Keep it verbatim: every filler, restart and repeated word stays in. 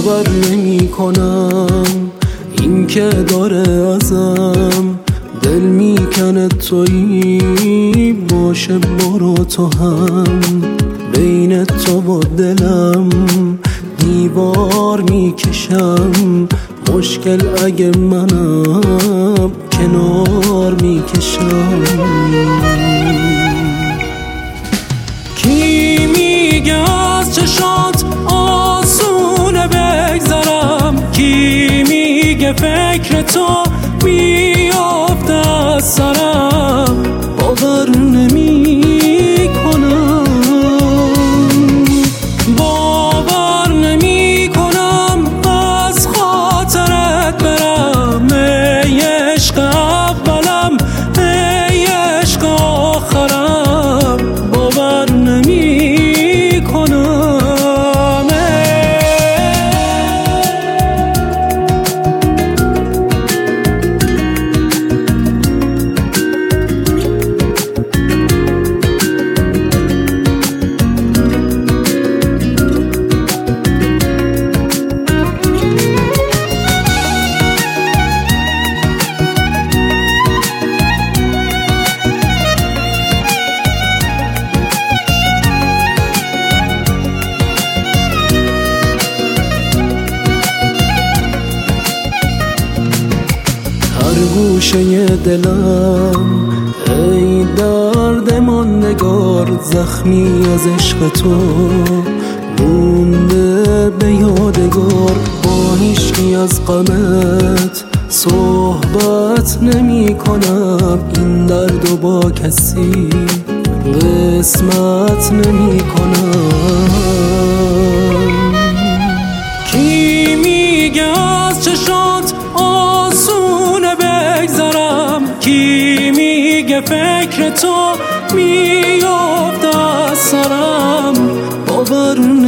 باور نمی کنم این که داره ازم دل میکنه، تویی باشه برو تو هم، بین تو و دلم دیوار میکشم، مشکل اگه منم کنار میکشم. کی میگه از چشات آسونه بگذرم، کی میگه فکر تو میافته از سرم، باور نمی کنم باور نمی کنم از خاطرت برم، ای عشق اولم ای عشق آخرم، باور نمی کنم. گوشه دلم ای درد ماندگار، زخمی از عشق تو مونده به یادگار، با هیچکی از غمت صحبت نمی کنم، این درد با کسی قسمت نمی کنم. کی میگه از چشات آسونه بگذرم، کی میگه فکر تو میافته از سرم، باور